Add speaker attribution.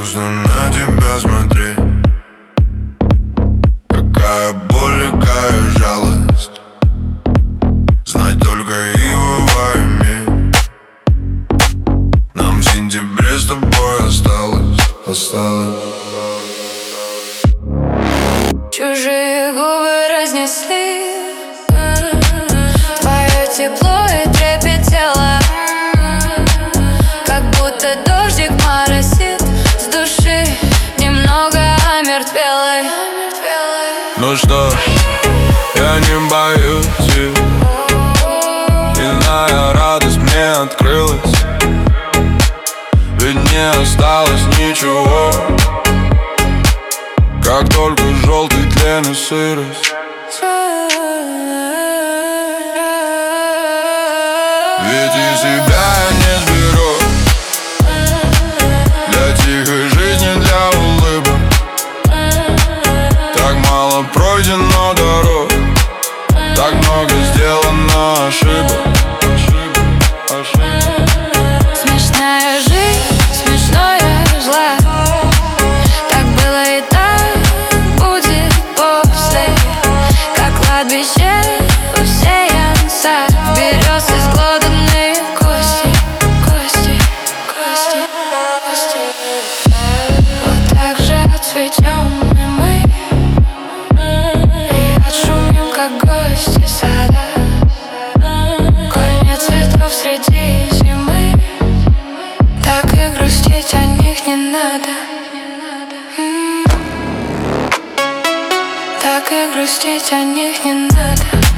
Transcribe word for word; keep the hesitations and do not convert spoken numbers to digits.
Speaker 1: Грустно на тебя смотреть. Какая боль и какая жалость. Знать только его во имя. Нам в сентябре с тобой осталось, осталось.
Speaker 2: Чужие губы разнесли твое тепло и трепет тела, как будто дождик моросит с души, немного омертвелой.
Speaker 1: Ну что, я не боюсь, иная радость мне открылась. Ведь не осталось ничего, как только желтый тлен и сырость. Ведь и себя я не сберу для тихой жизни, для улыбок. Так мало пройдено дорог, так много сделано ошибок.
Speaker 2: Смешная жизнь, смешное зло. Так было и так будет после. Как кладбище усеян сад берез изглоданные кости, кости, кости, кости. Вот так же отцветем и мы, и отшумим, как гости сада. Конец цветов среди зимы, так и грустить о них не надо. М-м-м. Так и грустить о них не надо.